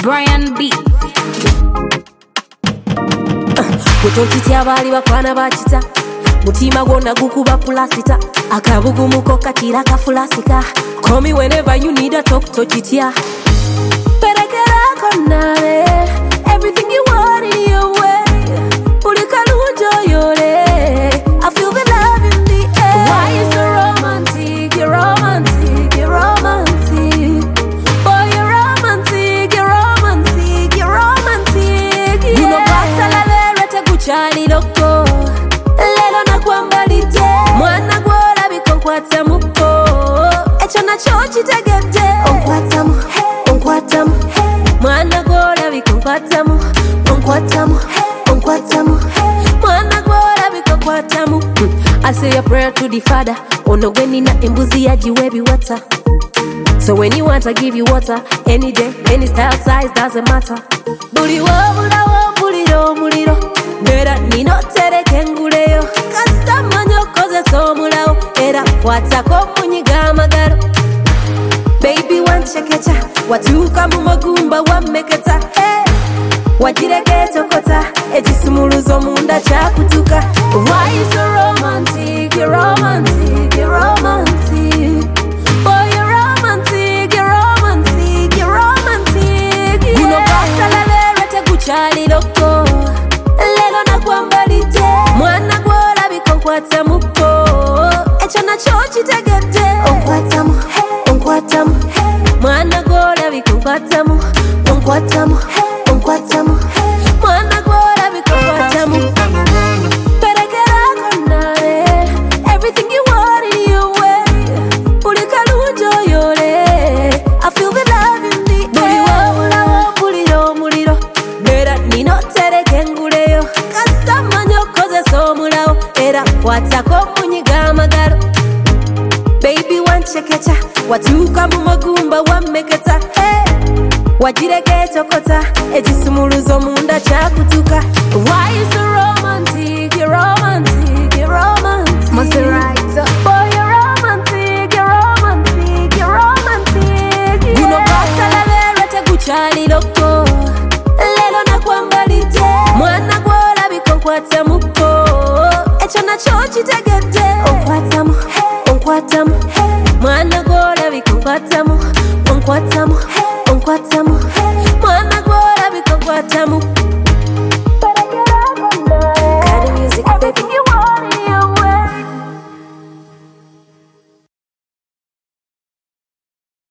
Brian Beats. Kutotitya bali bakwana bakita mutima gwonna gukuba pulasita akabugumuko katira kafulasika. Call me whenever you need a talk totitya perekerako nabe everything you want in your way ulikalujo yole. I feel the love in the air. Why you so romantic? You're romantic, you're romantic. Boy, you're romantic, you're romantic, you're romantic, yeah. Uno pasa la verete guchali loko lelo na kwambalite mwana gwora bikonkwata muko echo nacho kitegedde onkwatamu onkwatamu mwana gwora bikonkwatamu onkwatamu onkwatamu mwana gwora bikonkwatamu. I say a prayer to the Father ono gwenina embuzi yajiwe biwata. So when you want I give you water any day, any style, size, doesn't matter. Buli wabula wambuliro muliro Nera nino tereke nguleyo kasita manyo koze somulawo era kwatako munyiga amagalo. Baby wanchekecha watuuka mu magumba wammeketa hey. Wagireke tokota ekisumuluzo munda kyakutuka. Why you so romantic? You're romantic, you're romantic. Boy, you're romantic, you're romantic, you're romantic, yeah. Guno basala verete guchali loko lelo na kwambalite mwana gwora bikonkwata muko echo nacho kitegedde onkwatamu onkwatamu mwana gwora bikonkwatamu onkwatamu onkwatamu mwana gwora bikonkwatamu perekerako nabe everything you want in your way ulikalujo yole. I feel the love in the air. Buli wabula wambuliro muliro nera nino tereke nguleyo kasita manyo koze somulawo era kwatako munyiga amagalo. Baby wanchekecha watuuka mu magumba wammeketa hey. Wagireke tokota ekisumuluzo munda kyakutuka. Why you so romantic? You're romantic, you're romantic. Maserati. Boy, you're romantic, you're romantic, you're romantic, yeah. Guno basala verete guchali loko lelo na kwambalite mwana gwora bikonkwata muko echo nacho kitegedde onkwatamu onkwatamu mwana gwora bikonkwatamu onkwatamu onkwatamu